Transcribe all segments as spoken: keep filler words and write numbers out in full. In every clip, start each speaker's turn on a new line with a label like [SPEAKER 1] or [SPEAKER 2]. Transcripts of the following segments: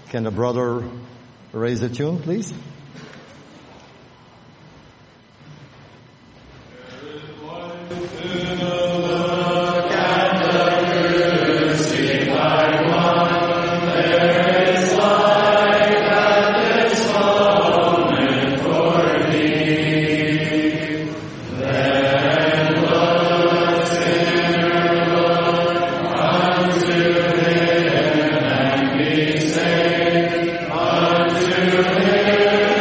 [SPEAKER 1] Can the brother raise the tune, please?
[SPEAKER 2] Unto him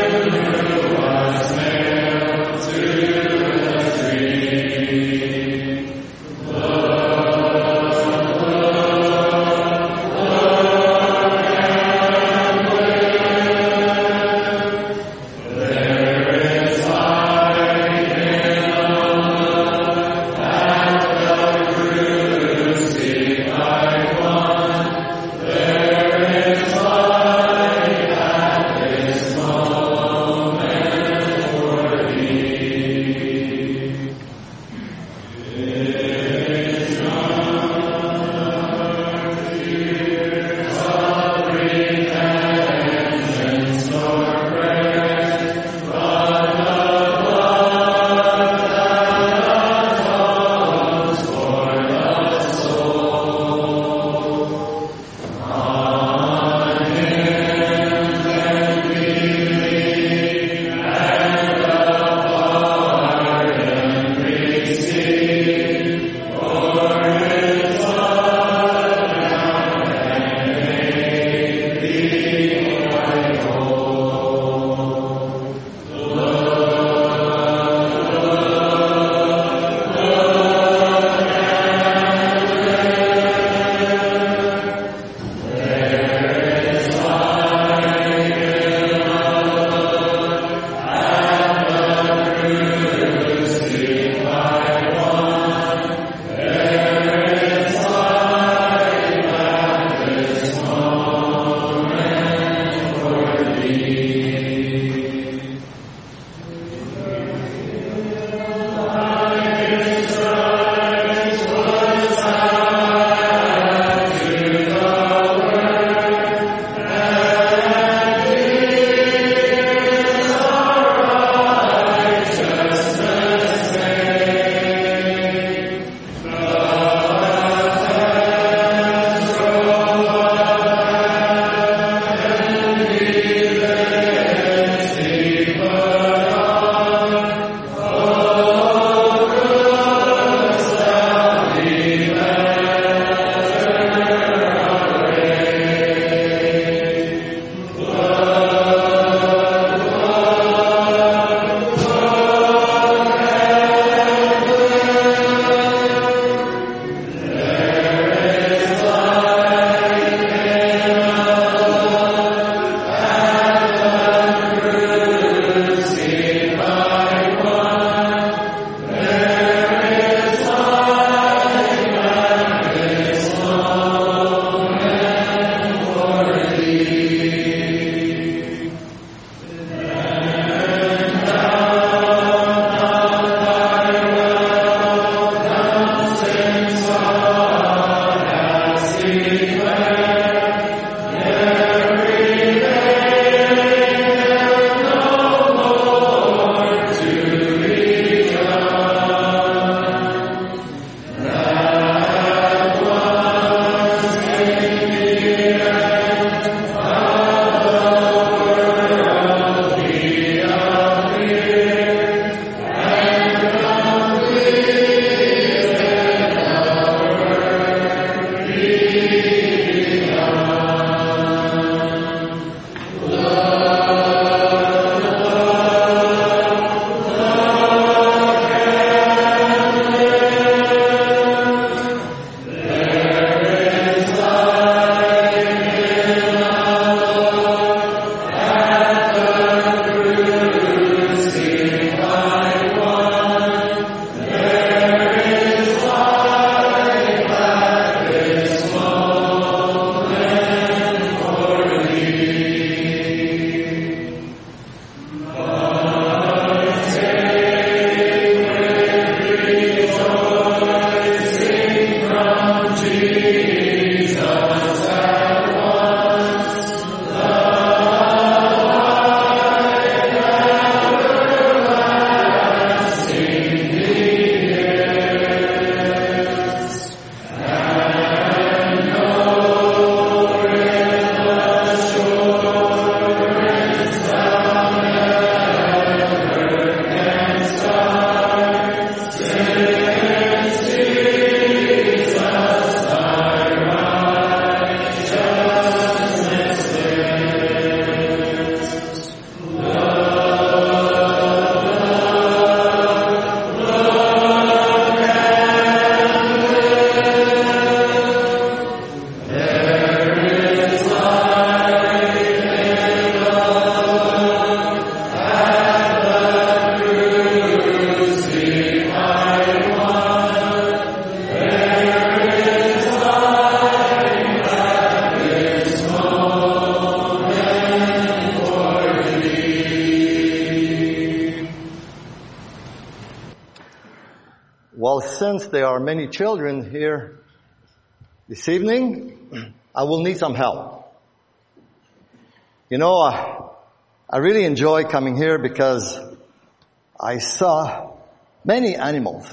[SPEAKER 1] since there are many children here this evening, I will need some help. You know, I, I really enjoy coming here because I saw many animals.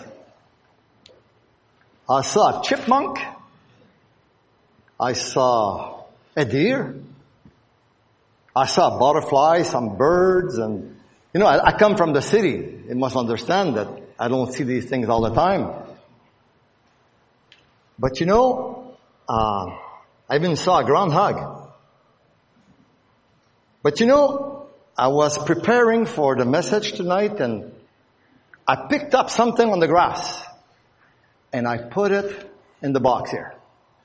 [SPEAKER 1] I saw a chipmunk. I saw a deer. I saw butterflies, some birds, and you know, I, I come from the city. You must understand that I don't see these things all the time. But you know, uh, I even saw a groundhog. But you know, I was preparing for the message tonight and I picked up something on the grass and I put it in the box here.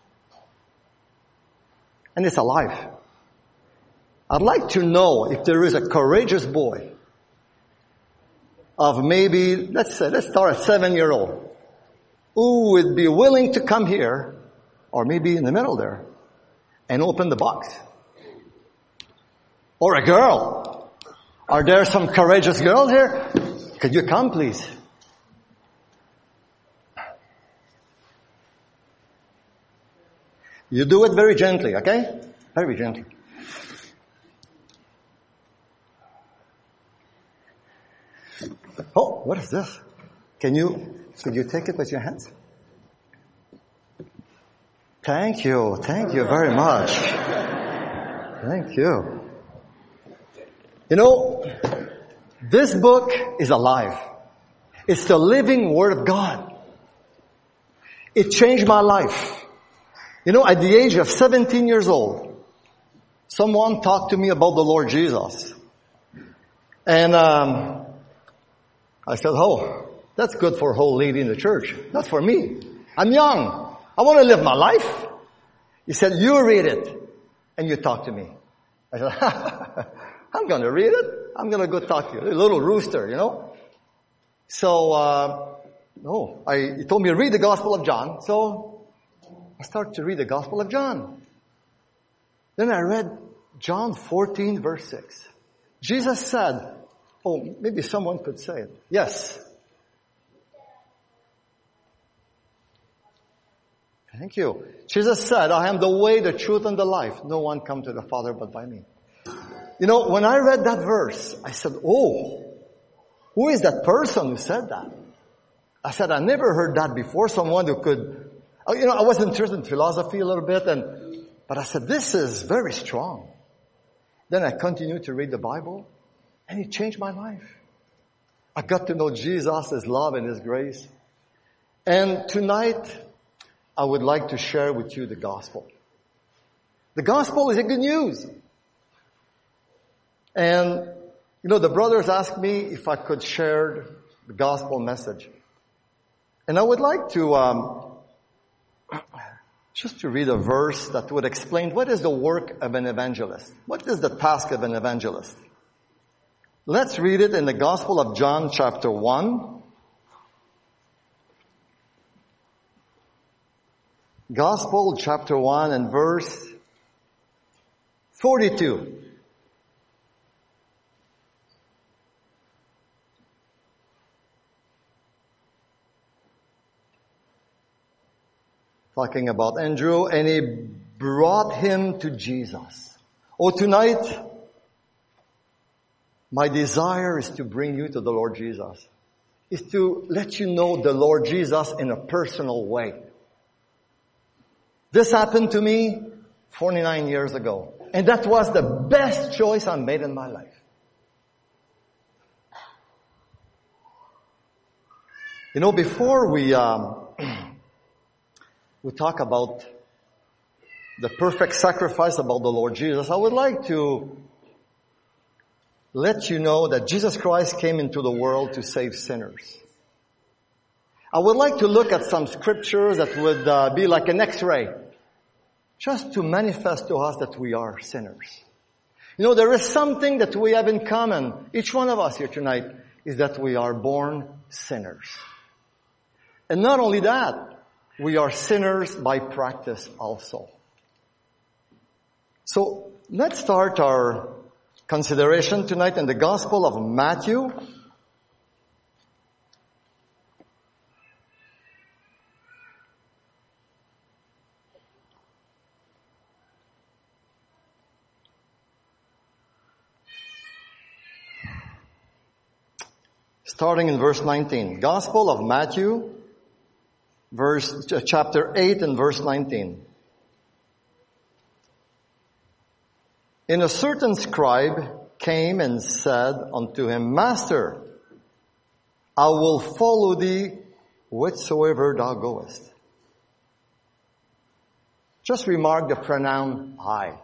[SPEAKER 1] And it's alive. I'd like to know if there is a courageous boy of maybe, let's say, let's start a seven-year-old who would be willing to come here, or maybe in the middle there, and open the box. Or a girl. Are there some courageous girls here? Could you come, please? You do it very gently, okay? Very gently. Oh, what is this? Can you, could you take it with your hands? Thank you. Thank you very much. Thank you. You know, this book is alive. It's the living Word of God. It changed my life. You know, at the age of seventeen years old, someone talked to me about the Lord Jesus. And um, I said, oh, that's good for a whole lady in the church. Not for me. I'm young. I want to live my life. He said, you read it and you talk to me. I said, I'm going to read it. I'm going to go talk to you. A little rooster, you know. So, uh, no, I, he told me to read the Gospel of John. So I started to read the Gospel of John. Then I read John fourteen verse six. Jesus said, oh, maybe someone could say it. Yes. Thank you. Jesus said, I am the way, the truth, and the life. No one comes to the Father but by me. You know, when I read that verse, I said, oh, who is that person who said that? I said, I never heard that before. Someone who could, you know, I was interested in philosophy a little bit, and but I said, this is very strong. Then I continued to read the Bible, and it changed my life. I got to know Jesus, His love, and His grace. And tonight, I would like to share with you the gospel. The gospel is a good news. And, you know, the brothers asked me if I could share the gospel message. And I would like to, um, just to read a verse that would explain what is the work of an evangelist. What is the task of an evangelist? Let's read it in the Gospel of John chapter one. Gospel chapter one and verse forty-two. Talking about Andrew, and he brought him to Jesus. Oh, tonight, my desire is to bring you to the Lord Jesus. Is to let you know the Lord Jesus in a personal way. This happened to me forty-nine years ago. And that was the best choice I made in my life. You know, before we, um, we talk about the perfect sacrifice about the Lord Jesus, I would like to let you know that Jesus Christ came into the world to save sinners. I would like to look at some scriptures that would uh, be like an X-ray, just to manifest to us that we are sinners. You know, there is something that we have in common, each one of us here tonight, is that we are born sinners. And not only that, we are sinners by practice also. So, let's start our consideration tonight in the Gospel of Matthew. starting in verse nineteen. Gospel of Matthew, verse, chapter eight and verse nineteen. And a certain scribe came and said unto him, Master, I will follow thee whithersoever thou goest. Just remark the pronoun I.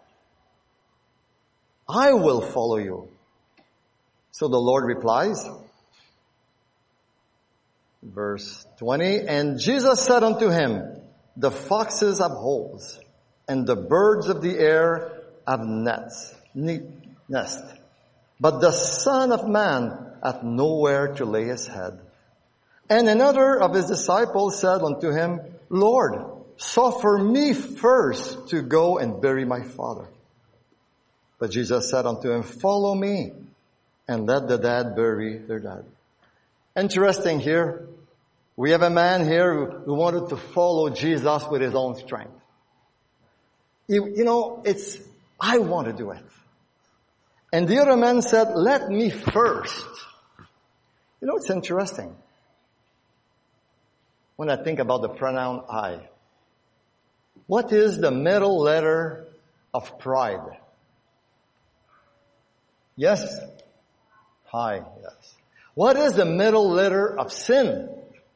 [SPEAKER 1] I will follow you. So the Lord replies, verse twenty, and Jesus said unto him, the foxes have holes, and the birds of the air have nets, nest. But the Son of Man hath nowhere to lay his head. And another of his disciples said unto him, Lord, suffer me first to go and bury my father. But Jesus said unto him, follow me, and let the dead bury their dead. Interesting here. We have a man here who, who wanted to follow Jesus with his own strength. You, you know, it's, I want to do it. And the other man said, let me first. You know, it's interesting. When I think about the pronoun I. What is the middle letter of pride? Yes? Hi, yes. What is the middle letter of sin?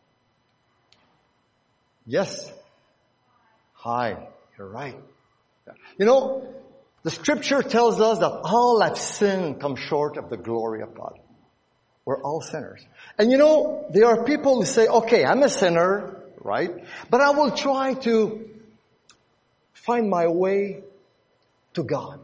[SPEAKER 1] Yes. Hi, you're right. You know, the scripture tells us that all have sinned and come short of the glory of God. We're all sinners. And you know, there are people who say, okay, I'm a sinner, right? But I will try to find my way to God.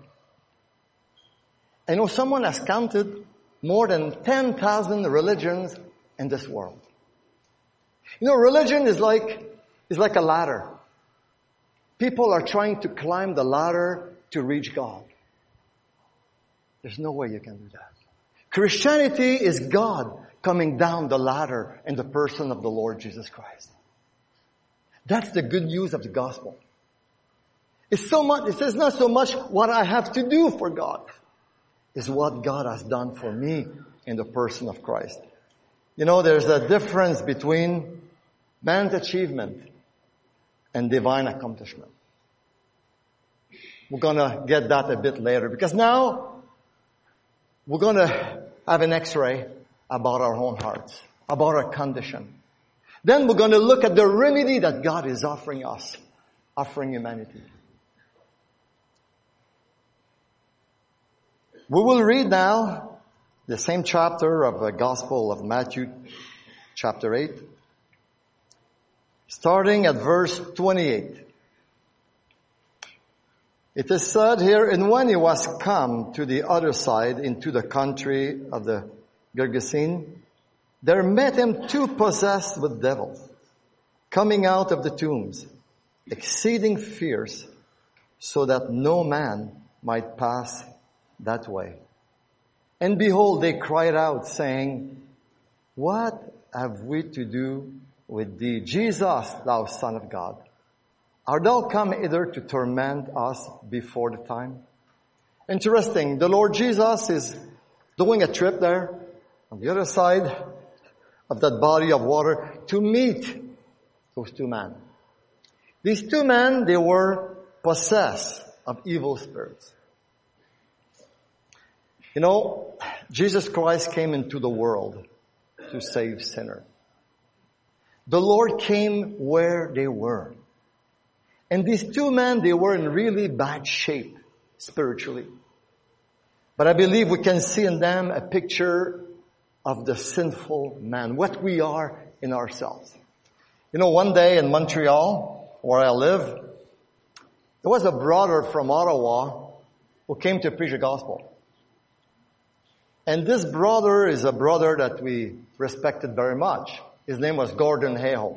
[SPEAKER 1] I know someone has counted more than ten thousand religions in this world. You know, religion is like, is like a ladder. People are trying to climb the ladder to reach God. There's no way you can do that. Christianity is God coming down the ladder in the person of the Lord Jesus Christ. That's the good news of the gospel. It's so much, it says not so much what I have to do for God. It's what God has done for me in the person of Christ. You know, there's a difference between man's achievement and divine accomplishment. We're going to get that a bit later because now we're going to have an x-ray about our own hearts, about our condition. Then we're going to look at the remedy that God is offering us, offering humanity. We will read now the same chapter of the Gospel of Matthew, chapter eight, starting at verse twenty-eight. It is said here, and when he was come to the other side into the country of the Gergesene, there met him two possessed with devils, coming out of the tombs, exceeding fierce, so that no man might pass that way. And behold, they cried out, saying, what have we to do with thee, Jesus, thou Son of God? Art thou come hither to torment us before the time? Interesting. The Lord Jesus is doing a trip there on the other side of that body of water to meet those two men. These two men, they were possessed of evil spirits. You know, Jesus Christ came into the world to save sinners. The Lord came where they were. And these two men, they were in really bad shape spiritually. But I believe we can see in them a picture of the sinful man, what we are in ourselves. You know, one day in Montreal, where I live, there was a brother from Ottawa who came to preach the gospel. And this brother is a brother that we respected very much. His name was Gordon Hayhoe,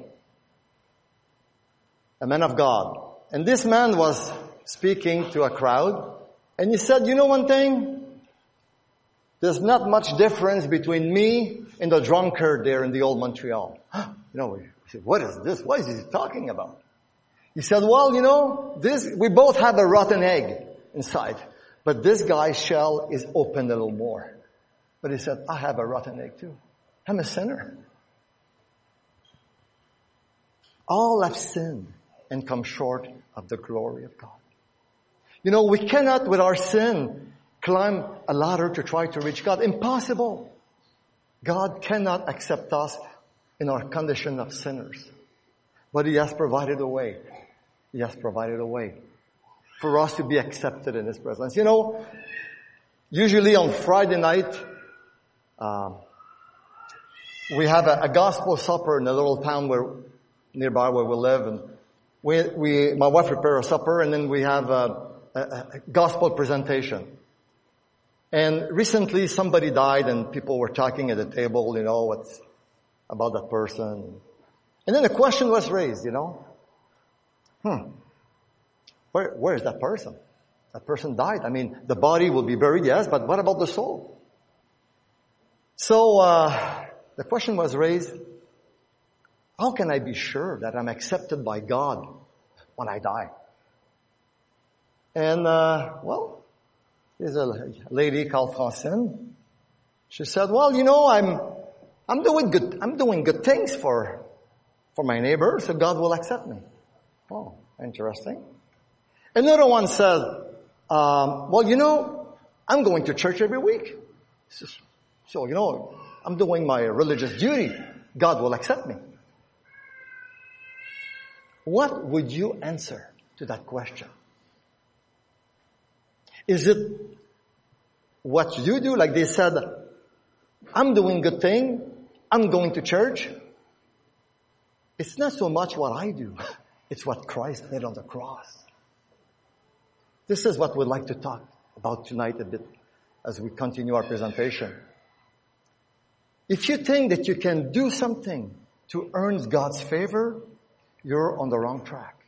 [SPEAKER 1] a man of God. And this man was speaking to a crowd, and he said, you know one thing? There's not much difference between me and the drunkard there in the old Montreal. You know, we said, what is this? What is he talking about? He said, well, you know, this, we both have a rotten egg inside, but this guy's shell is open a little more. But he said, I have a rotten egg too. I'm a sinner. All have sinned and come short of the glory of God. You know, we cannot, with our sin, climb a ladder to try to reach God. Impossible. God cannot accept us in our condition of sinners. But He has provided a way. He has provided a way for us to be accepted in His presence. You know, usually on Friday night, um, we have a, a gospel supper in a little town where nearby where we live, and we, we my wife prepares a supper, and then we have a, a, a gospel presentation. And recently, somebody died, and people were talking at the table, you know, what's about that person. And then a question was raised, you know, hmm, where where is that person? That person died. I mean, the body will be buried, yes, but what about the soul? So uh, the question was raised. How can I be sure that I'm accepted by God when I die? And, uh, well, there's a lady called Francine. She said, well, you know, I'm, I'm doing good, I'm doing good things for, for my neighbor, so God will accept me. Oh, interesting. Another one said, um, well, you know, I'm going to church every week. So, you know, I'm doing my religious duty. God will accept me. What would you answer to that question? Is it what you do? Like they said, I'm doing good thing. I'm going to church. It's not so much what I do. It's what Christ did on the cross. This is what we'd like to talk about tonight a bit as we continue our presentation. If you think that you can do something to earn God's favor, you're on the wrong track.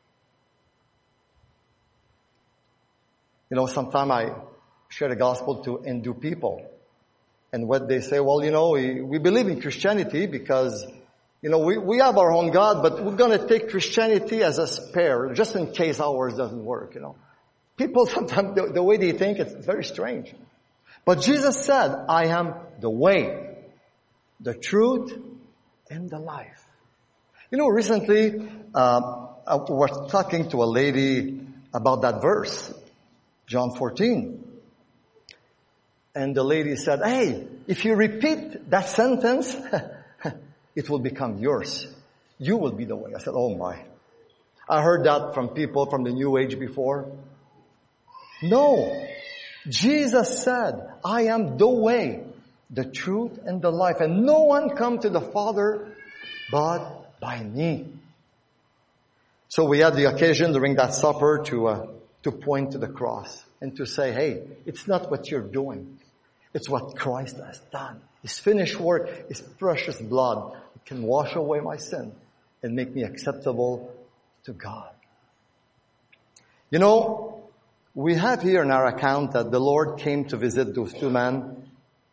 [SPEAKER 1] You know, sometimes I share the gospel to Hindu people. And what they say, well, you know, we, we believe in Christianity because, you know, we, we have our own God, but we're going to take Christianity as a spare, just in case ours doesn't work, you know. People sometimes, the, the way they think, it's very strange. But Jesus said, I am the way, the truth, and the life. You know, recently, uh, I was talking to a lady about that verse, John fourteen. And the lady said, hey, if you repeat that sentence, it will become yours. You will be the way. I said, oh my. I heard that from people from the New Age before. No. Jesus said, I am the way, the truth, and the life. And no one come to the Father but by me. So we had the occasion during that supper to uh, to point to the cross and to say, hey, it's not what you're doing. It's what Christ has done. His finished work, His precious blood can wash away my sin and make me acceptable to God. You know, we have here in our account that the Lord came to visit those two men.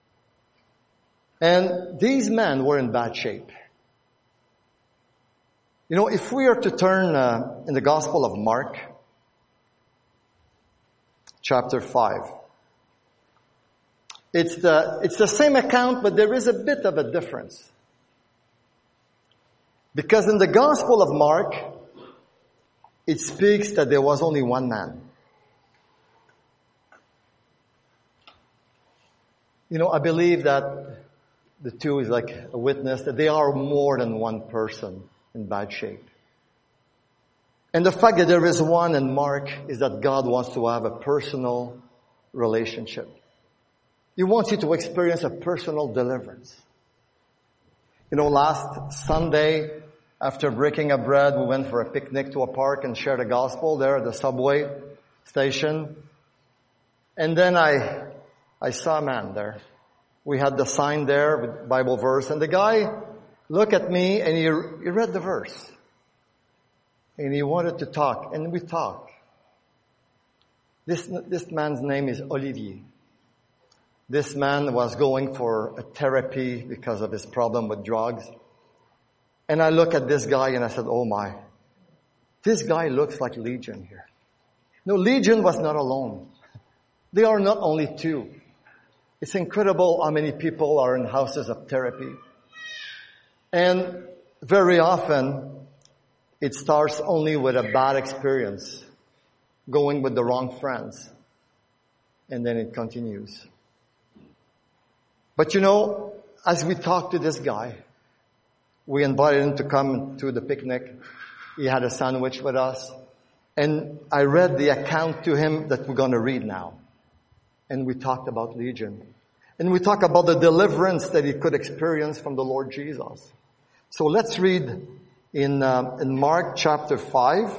[SPEAKER 1] And these men were in bad shape. You know, if we are to turn uh, in the Gospel of Mark, chapter five, it's the, it's the same account, but there is a bit of a difference. Because in the Gospel of Mark, it speaks that there was only one man. You know, I believe that the two is like a witness that they are more than one person in bad shape. And the fact that there is one in Mark is that God wants to have a personal relationship. He wants you to experience a personal deliverance. You know, last Sunday, after breaking a bread, we went for a picnic to a park and shared the gospel there at the subway station. And then I, I saw a man there. We had the sign there with Bible verse, and the guy looked at me and he, he read the verse. And he wanted to talk, and we talked. This, this man's name is Olivier. This man was going for a therapy because of his problem with drugs. And I look at this guy and I said, oh my, this guy looks like Legion here. No, Legion was not alone. They are not only two. It's incredible how many people are in houses of therapy. And very often, it starts only with a bad experience, going with the wrong friends, and then it continues. But you know, as we talked to this guy, we invited him to come to the picnic. He had a sandwich with us. And I read the account to him that we're going to read now. And we talked about Legion. And we talked about the deliverance that he could experience from the Lord Jesus. So let's read in, uh, in Mark chapter five,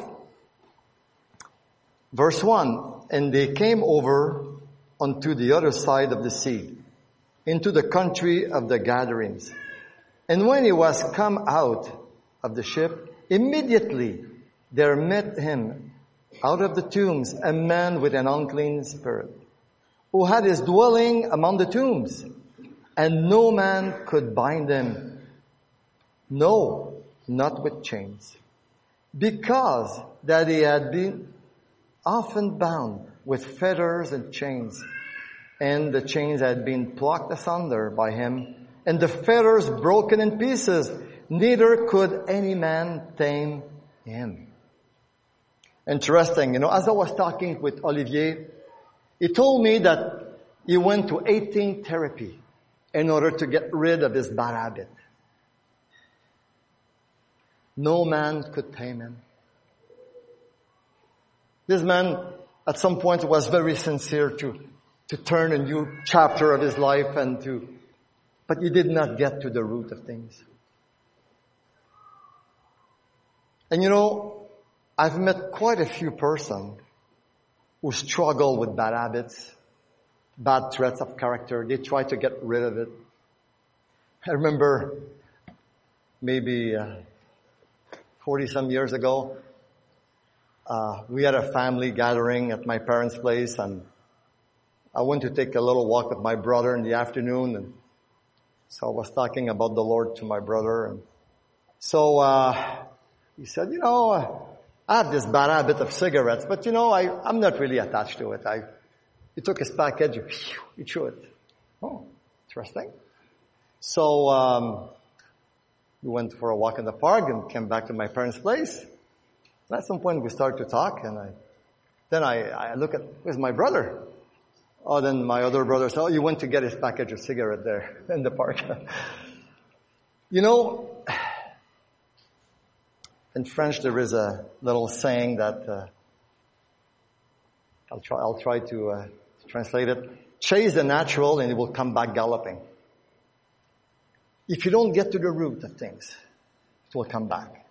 [SPEAKER 1] verse one. And they came over unto the other side of the sea, into the country of the Gadarenes. And when he was come out of the ship, immediately there met him out of the tombs a man with an unclean spirit, who had his dwelling among the tombs, and no man could bind him, no, not with chains, because that he had been often bound with fetters and chains, and the chains had been plucked asunder by him, and the fetters broken in pieces, neither could any man tame him. Interesting, you know, as I was talking with Olivier, he told me that he went to eighteen therapy in order to get rid of his bad habit. No man could tame him. This man, at some point, was very sincere to, to turn a new chapter of his life and to, but he did not get to the root of things. And you know, I've met quite a few persons who struggle with bad habits, bad traits of character. They try to get rid of it. I remember maybe uh, forty some years ago, uh, we had a family gathering at my parents' place, and I went to take a little walk with my brother in the afternoon, and so I was talking about the Lord to my brother, and so uh, he said, you know, uh, I have this bad habit of cigarettes, but you know, I, I'm not really attached to it. I, he took his package, he threw it. Oh, interesting. So, um, we went for a walk in the park and came back to my parents' place. And at some point we started to talk, and I, then I, I look at, where's my brother? Oh, then my other brother said, oh, you went to get his package of cigarette there in the park. You know, in French there is a little saying that, uh, I'll try, I'll try to, uh, translate it. Chase the natural and it will come back galloping. If you don't get to the root of things, it will come back.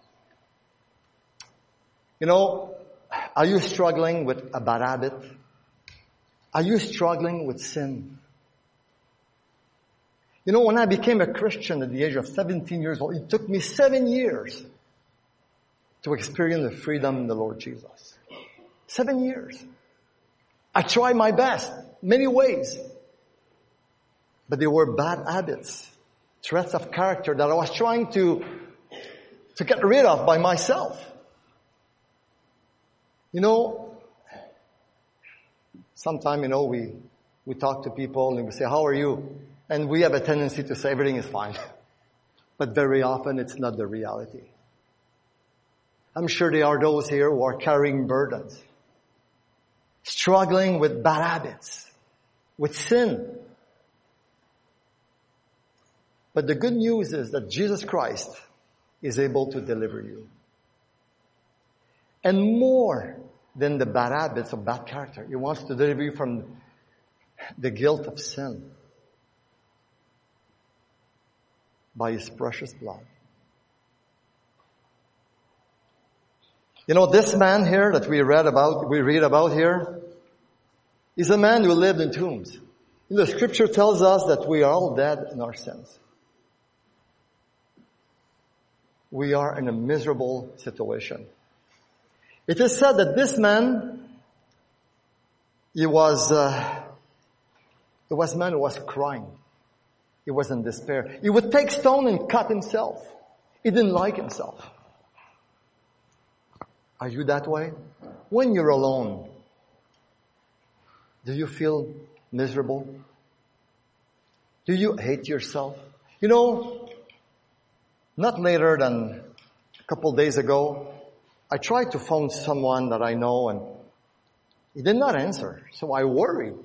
[SPEAKER 1] You know, are you struggling with a bad habit? Are you struggling with sin? You know, when I became a Christian at the age of seventeen years old, it took me seven years to experience the freedom in the Lord Jesus. Seven years. I tried my best, many ways. But they were bad habits, traits of character that I was trying to, to get rid of by myself. You know, sometimes, you know, we, we talk to people and we say, how are you? And we have a tendency to say everything is fine. But very often it's not the reality. I'm sure there are those here who are carrying burdens, struggling with bad habits, with sin. But the good news is that Jesus Christ is able to deliver you. And more than the bad habits of bad character, He wants to deliver you from the guilt of sin by His precious blood. You know, this man here that we read about, we read about here, is a man who lived in tombs. The scripture tells us that we are all dead in our sins. We are in a miserable situation. It is said that this man, he was, uh, he was a man who was crying. He was in despair. He would take stone and cut himself. He didn't like himself. Are you that way? When you're alone, do you feel miserable? Do you hate yourself? You know, not later than a couple days ago, I tried to phone someone that I know and he did not answer. So I worried.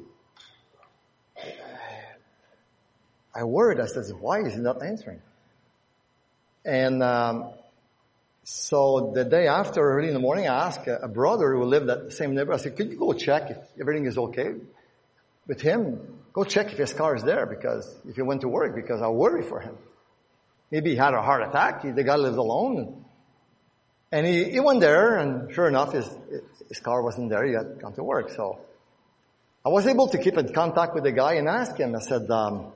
[SPEAKER 1] I worried. I said, why is he not answering? And um, so the day after, early in the morning, I asked a, a brother who lived at the same neighborhood. I said, could you go check if everything is okay with him? Go check if his car is there, because if he went to work, because I worry for him. Maybe he had a heart attack. He, the guy lives alone. And he, he went there, and sure enough, his, his car wasn't there. He had gone to work. So I was able to keep in contact with the guy and ask him. I said, um,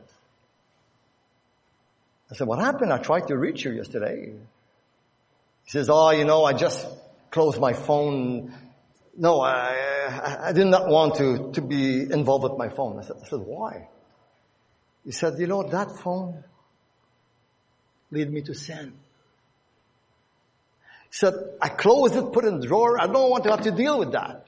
[SPEAKER 1] I said, what happened? I tried to reach you yesterday. He says, oh, you know, I just closed my phone. No, I, I did not want to, to be involved with my phone. I said, I said, why? He said, you know, that phone led me to sin. He said, I closed it, put it in the drawer. I don't want to have to deal with that.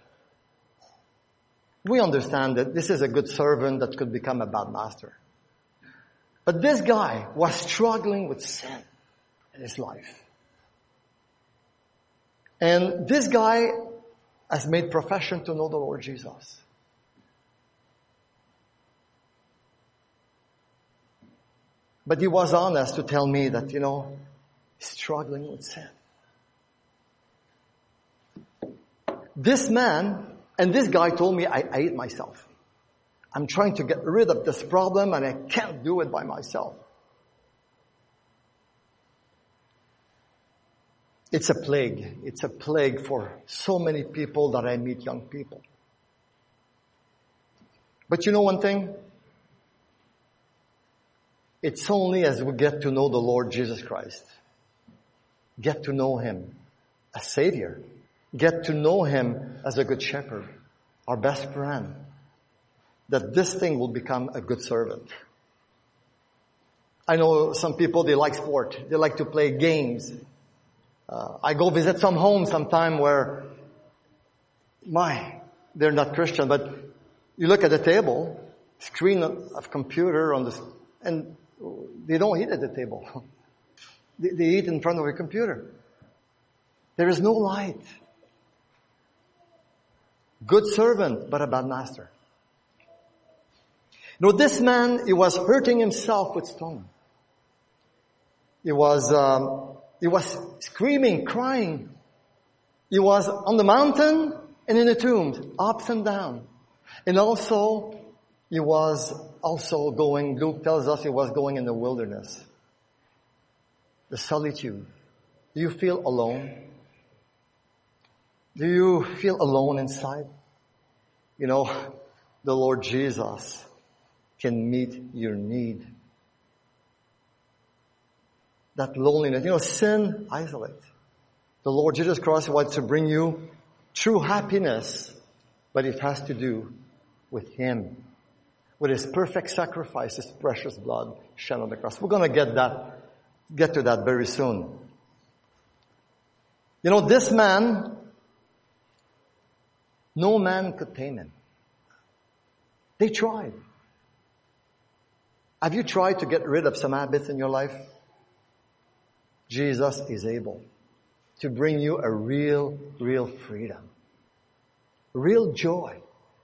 [SPEAKER 1] We understand that this is a good servant that could become a bad master. But this guy was struggling with sin in his life. And this guy has made profession to know the Lord Jesus. But he was honest to tell me that, you know, he's struggling with sin. This man and this guy told me, I, I hate myself. I'm trying to get rid of this problem and I can't do it by myself. It's a plague. It's a plague for so many people that I meet, young people. But you know one thing? It's only as we get to know the Lord Jesus Christ, get to know Him as Savior, get to know Him as a good shepherd, our best friend, that this thing will become a good servant. I know some people, they like sport. They like to play games. Uh, I go visit some homes sometime where, my, they're not Christian, but you look at the table, screen of computer on this, and they don't eat at the table. they, they eat in front of a computer. There is no light. Good servant, but a bad master. You know, this man, he was hurting himself with stone. He was, um, he was screaming, crying. He was on the mountain and in the tombs, ups and downs. And also, he was also going, Luke tells us he was going in the wilderness. The solitude. Do you feel alone? Do you feel alone inside? You know, the Lord Jesus can meet your need. That loneliness. You know, sin isolates. The Lord Jesus Christ wants to bring you true happiness, but it has to do with Him. With His perfect sacrifice, His precious blood shed on the cross. We're going to get that, get to that very soon. You know, this man, no man could tame him. They tried. Have you tried to get rid of some habits in your life? Jesus is able to bring you a real, real freedom. Real joy.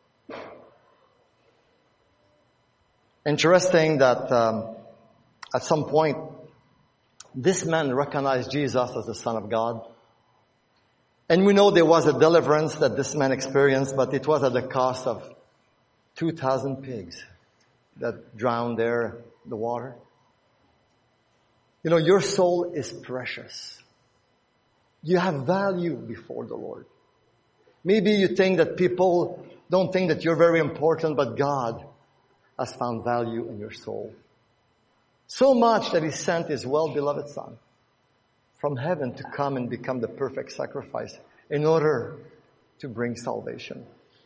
[SPEAKER 1] Interesting that um, at some point, this man recognized Jesus as the Son of God. And we know there was a deliverance that this man experienced, but it was at the cost of two thousand pigs that drowned there in the water. You know, your soul is precious. You have value before the Lord. Maybe you think that people don't think that you're very important, but God has found value in your soul. So much that He sent His well-beloved Son from heaven to come and become the perfect sacrifice in order to bring salvation.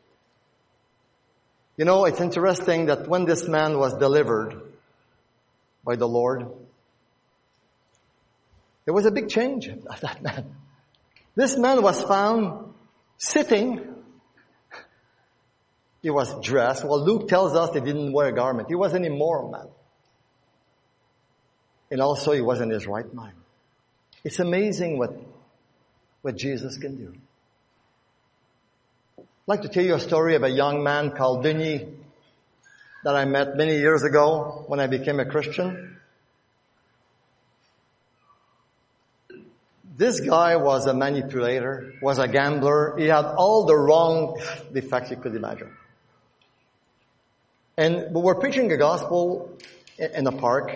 [SPEAKER 1] You know, it's interesting that when this man was delivered by the Lord, there was a big change of that man. This man was found sitting. He was dressed. Well, Luke tells us he didn't wear a garment. He was an immoral man. And also he was in his right mind. It's amazing what, what Jesus can do. I'd like to tell you a story of a young man called Denis that I met many years ago when I became a Christian. This guy was a manipulator, was a gambler. He had all the wrong defects you could imagine. And we were preaching the gospel in a park.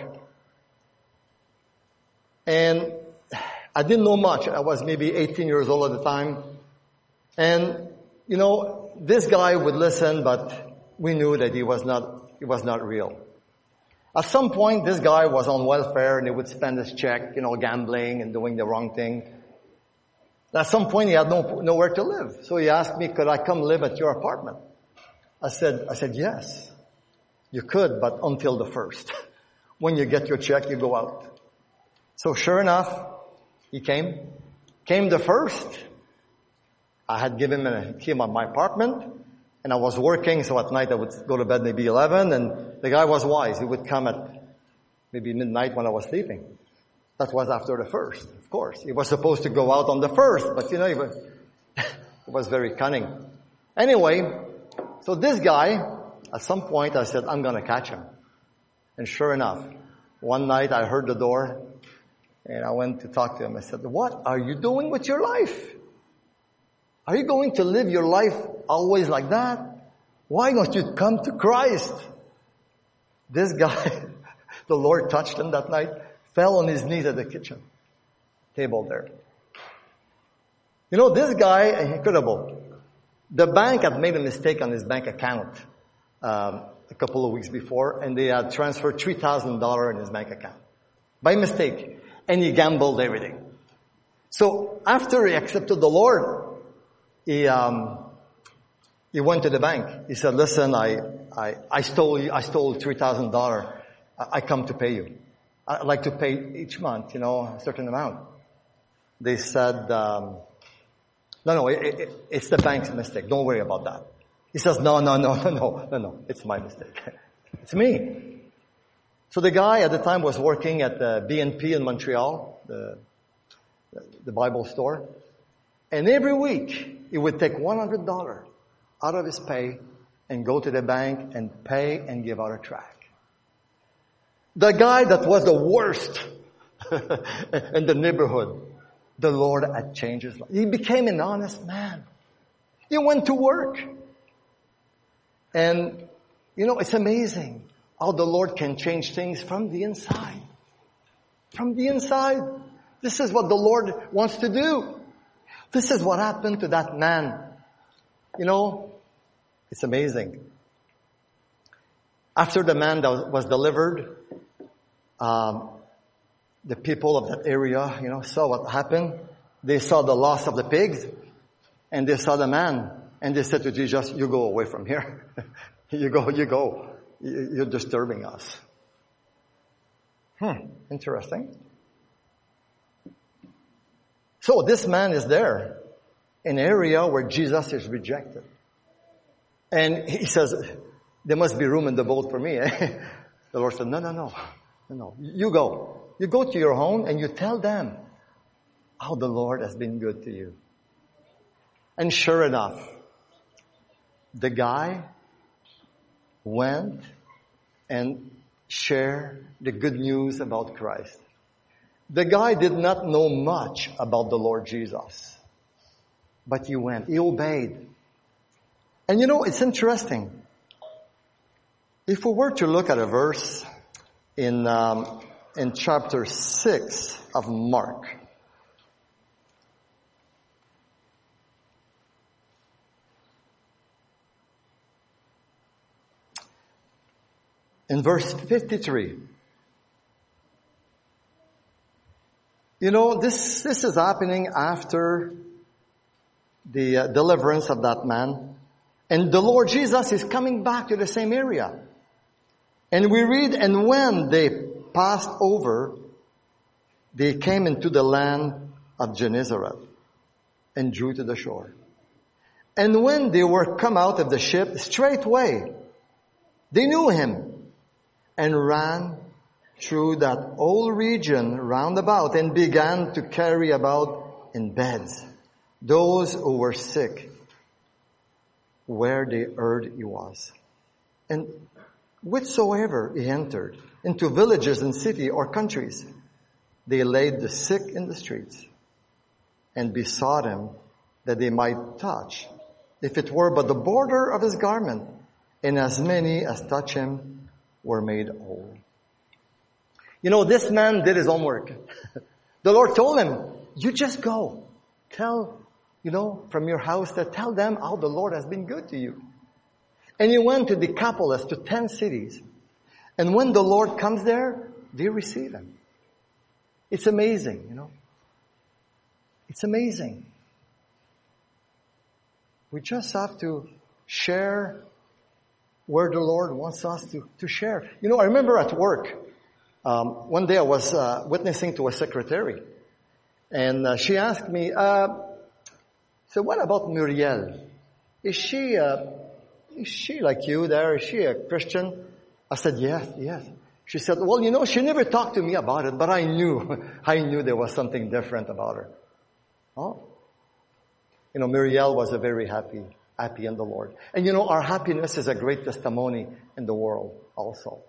[SPEAKER 1] And I didn't know much. I was maybe eighteen years old at the time. And, you know, this guy would listen, but we knew that he was not, he was not real. At some point, this guy was on welfare and he would spend his check, you know, gambling and doing the wrong thing. At some point, he had no, nowhere to live. So he asked me, could I come live at your apartment? I said, I said, yes, you could, but until the first. When you get your check, you go out. So sure enough, he came. Came the first. I had given him a key of my apartment. And I was working, so at night I would go to bed maybe eleven, and the guy was wise. He would come at maybe midnight when I was sleeping. That was after the first, of course. He was supposed to go out on the first, but you know, he was, he was very cunning. Anyway, so this guy, at some point I said, I'm gonna catch him. And sure enough, one night I heard the door, and I went to talk to him. I said, what are you doing with your life? Are you going to live your life always like that? Why don't you come to Christ? This guy, the Lord touched him that night, fell on his knees at the kitchen table there. You know, this guy, incredible. The bank had made a mistake on his bank account um, a couple of weeks before, and they had transferred three thousand dollars in his bank account. By mistake. And he gambled everything. So after he accepted the Lord, He, um, he went to the bank. He said, listen, I, I, I stole, I stole three thousand dollars. I, I come to pay you. I'd like to pay each month, you know, a certain amount. They said, um, no, no, it, it, it's the bank's mistake. Don't worry about that. He says, no, no, no, no, no, no, no. It's my mistake. It's me. So the guy at the time was working at the B N P in Montreal, the, the Bible store. And every week, he would take one hundred dollars out of his pay and go to the bank and pay and give out a tract. The guy that was the worst in the neighborhood, the Lord had changed his life. He became an honest man. He went to work. And, you know, it's amazing how the Lord can change things from the inside. From the inside. This is what the Lord wants to do. This is what happened to that man. You know, it's amazing. After the man that was delivered, um, the people of that area, you know, saw what happened. They saw the loss of the pigs, and they saw the man, and they said to Jesus, you go away from here. you go, you go. You're disturbing us. Hmm, interesting. So this man is there, in an area where Jesus is rejected. And he says, there must be room in the boat for me. Eh? The Lord said, no, no, no, no, no. You go. You go to your home and you tell them how the Lord has been good to you. And sure enough, the guy went and shared the good news about Christ. The guy did not know much about the Lord Jesus. But he went. He obeyed. And you know, it's interesting. If we were to look at a verse in, um, in chapter six of Mark. In verse fifty-three. You know, this, this is happening after the uh, deliverance of that man. And the Lord Jesus is coming back to the same area. And we read, and when they passed over, they came into the land of Gennesaret and drew to the shore. And when they were come out of the ship, straightway they knew him and ran through that whole region round about and began to carry about in beds those who were sick where they heard he was. And whithersoever he entered, into villages and city or countries, they laid the sick in the streets and besought him that they might touch, if it were but the border of his garment, and as many as touched him were made whole. You know, this man did his homework. The Lord told him, you just go. Tell, you know, from your house, that tell them how the Lord has been good to you. And he went to Decapolis, to ten cities. And when the Lord comes there, they receive him. It's amazing, you know. It's amazing. We just have to share where the Lord wants us to, to share. You know, I remember at work, um, one day I was uh, witnessing to a secretary. And uh, she asked me, uh, so what about Muriel? Is she, uh, is she like you there? Is she a Christian? I said, yes, yes. She said, well, you know, she never talked to me about it, but I knew, I knew there was something different about her. Oh. You know, Muriel was a very happy, happy in the Lord. And you know, our happiness is a great testimony in the world also.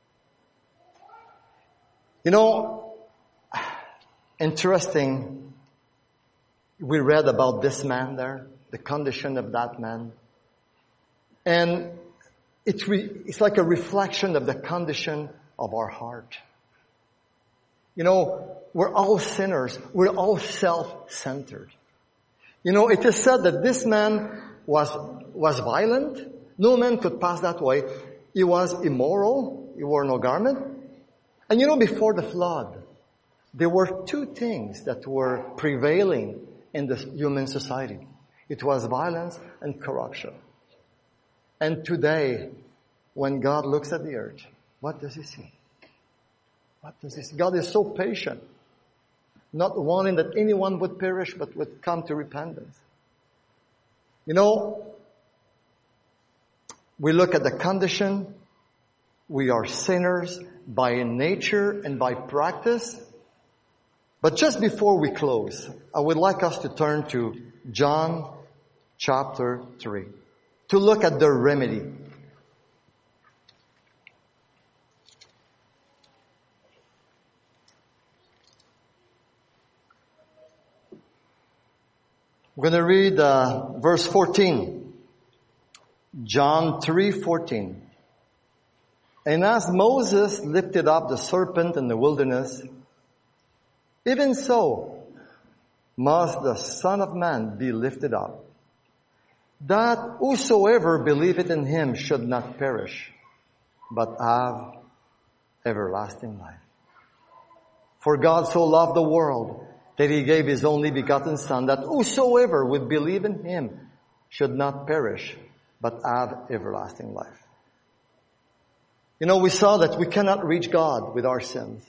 [SPEAKER 1] You know, interesting, we read about this man there, the condition of that man. And it's, re, it's like a reflection of the condition of our heart. You know, we're all sinners. We're all self-centered. You know, it is said that this man was, was violent. No man could pass that way. He was immoral. He wore no garment. And you know, before the flood, there were two things that were prevailing in the human society. It was violence and corruption. And today, when God looks at the earth, what does he see? What does he see? God is so patient, not wanting that anyone would perish, but would come to repentance. You know, we look at the condition. We are sinners by nature and by practice. But just before we close, I would like us to turn to John chapter three to look at the remedy. We're going to read uh, verse fourteen. John three fourteen. And as Moses lifted up the serpent in the wilderness, even so must the Son of Man be lifted up, that whosoever believeth in him should not perish, but have everlasting life. For God so loved the world that he gave his only begotten Son, that whosoever would believe in him should not perish, but have everlasting life. You know, we saw that we cannot reach God with our sins.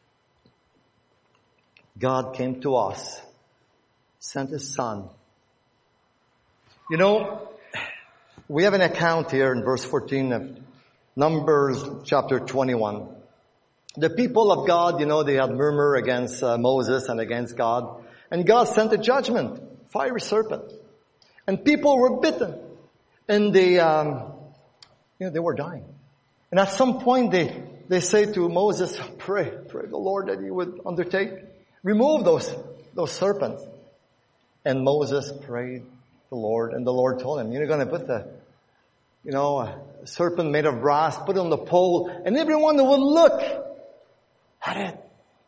[SPEAKER 1] God came to us, sent his Son. You know, we have an account here in verse fourteen of Numbers chapter twenty-one. The people of God, you know, they had murmured against uh, Moses and against God. And God sent a judgment, fiery serpent. And people were bitten. And they, um, you know, they were dying. And at some point they, they say to Moses, pray, pray the Lord that he would undertake, remove those, those serpents. And Moses prayed the Lord, and the Lord told him, you're going to put the, you know, a serpent made of brass, put it on the pole, and everyone that would look at it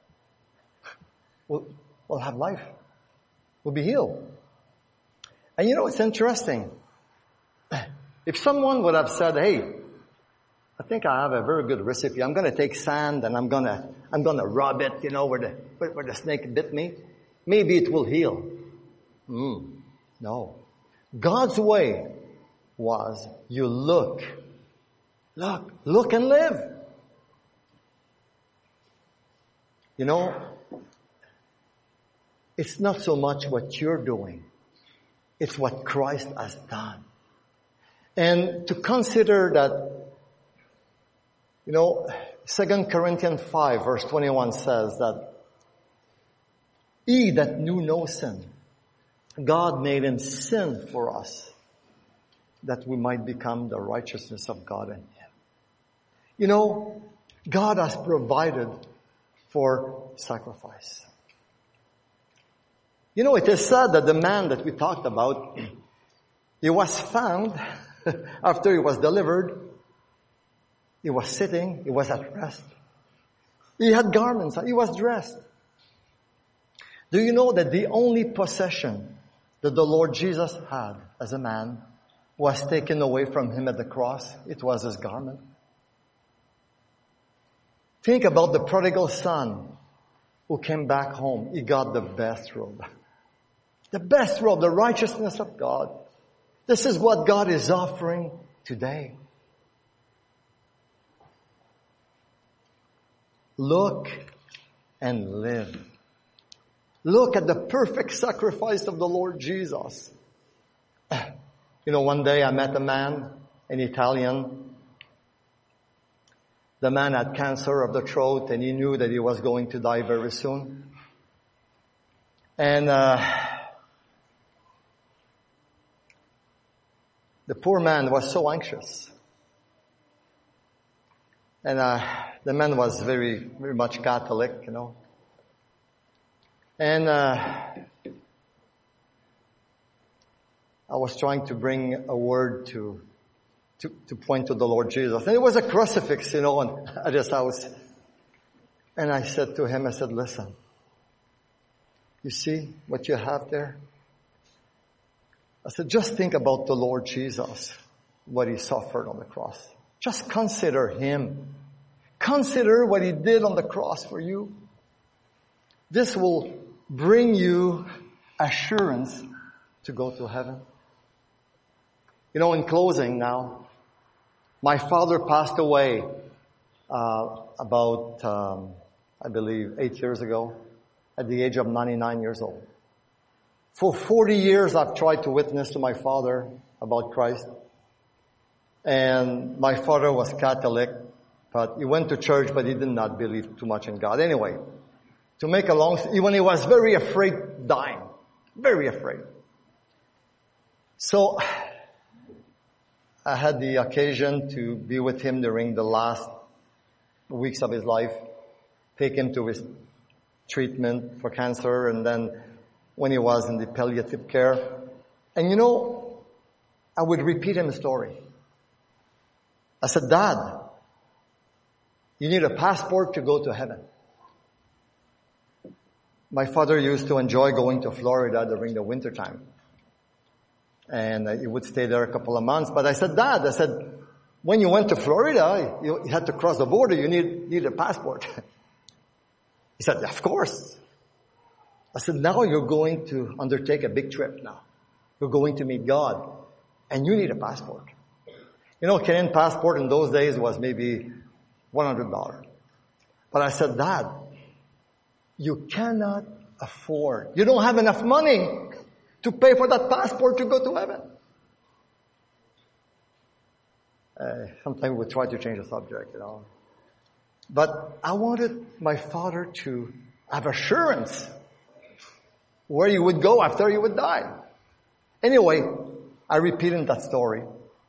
[SPEAKER 1] will, will have life, will be healed. And you know, it's interesting. If someone would have said, hey, I think I have a very good recipe. I'm going to take sand and I'm going to, I'm going to rub it, you know, where the, where, where the snake bit me. Maybe it will heal. Mm, no. God's way was you look, look, look and live. You know, it's not so much what you're doing. It's what Christ has done. And to consider that You know, Second Corinthians five verse twenty-one says that he that knew no sin, God made him sin for us, that we might become the righteousness of God in him. You know, God has provided for sacrifice. You know, it is said that the man that we talked about, he was found after he was delivered. He was sitting, he was at rest. He had garments, he was dressed. Do you know that the only possession that the Lord Jesus had as a man was taken away from him at the cross? It was his garment. Think about the prodigal son who came back home. He got the best robe. The best robe, the righteousness of God. This is what God is offering today. Look and live. Look at the perfect sacrifice of the Lord Jesus. You know, one day I met a man, an Italian. The man had cancer of the throat and he knew that he was going to die very soon. And uh, the poor man was so anxious. And uh, the man was very, very much Catholic, you know. And uh, I was trying to bring a word to, to to point to the Lord Jesus. And it was a crucifix, you know, on, at his house. And I said to him, I said, listen, you see what you have there? I said, just think about the Lord Jesus, what he suffered on the cross. Just consider him. Consider what he did on the cross for you. This will bring you assurance to go to heaven. You know, in closing now, my father passed away uh, about, um, I believe, eight years ago at the age of ninety-nine years old. For forty years, I've tried to witness to my father about Christ. And my father was Catholic, but he went to church, but he did not believe too much in God. Anyway, to make a long story, when he was very afraid dying, very afraid. So, I had the occasion to be with him during the last weeks of his life, take him to his treatment for cancer, and then when he was in the palliative care. And you know, I would repeat him a story. I said, Dad, you need a passport to go to heaven. My father used to enjoy going to Florida during the winter time. And uh, he would stay there a couple of months. But I said, Dad, I said, when you went to Florida, you, you had to cross the border, you need, need a passport. He said, of course. I said, now you're going to undertake a big trip now. You're going to meet God. And you need a passport. You know, Canadian passport in those days was maybe one hundred dollars. But I said, Dad, you cannot afford, you don't have enough money to pay for that passport to go to heaven. Uh, sometimes we try to change the subject, you know. But I wanted my father to have assurance where he would go after he would die. Anyway, I repeated that story.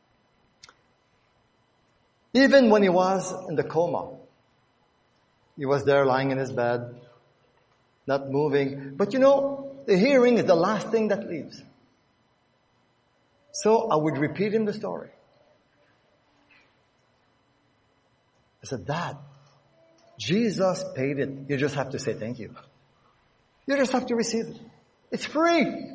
[SPEAKER 1] Even when he was in the coma, he was there lying in his bed, not moving. But you know, the hearing is the last thing that leaves. So I would repeat him the story. I said, Dad, Jesus paid it. You just have to say thank you. You just have to receive it. It's free.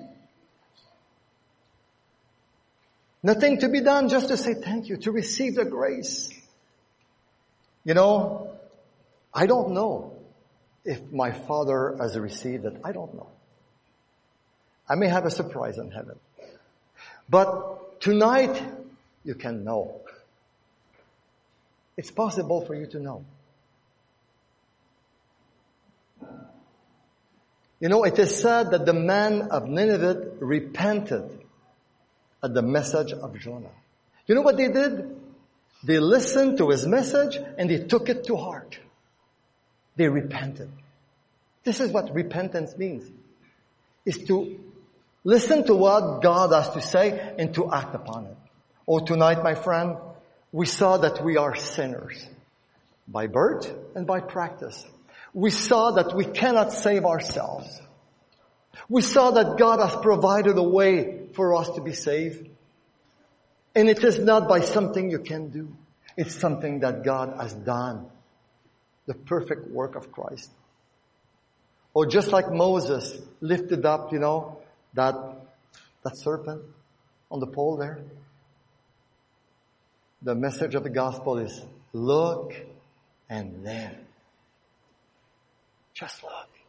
[SPEAKER 1] Nothing to be done, just to say thank you, to receive the grace. You know, I don't know if my father has received it. I don't know. I may have a surprise in heaven. But tonight, you can know. It's possible for you to know. You know, it is said that the man of Nineveh repented at the message of Jonah. You know what they did? They listened to his message and they took it to heart. They repented. This is what repentance means. Is to listen to what God has to say and to act upon it. Oh, tonight, my friend, we saw that we are sinners. By birth and by practice. We saw that we cannot save ourselves. We saw that God has provided a way for us to be saved. And it is not by something you can do. It's something that God has done. The perfect work of Christ. Or just like Moses lifted up, you know, that, that serpent on the pole there. The message of the gospel is look and live. Just look.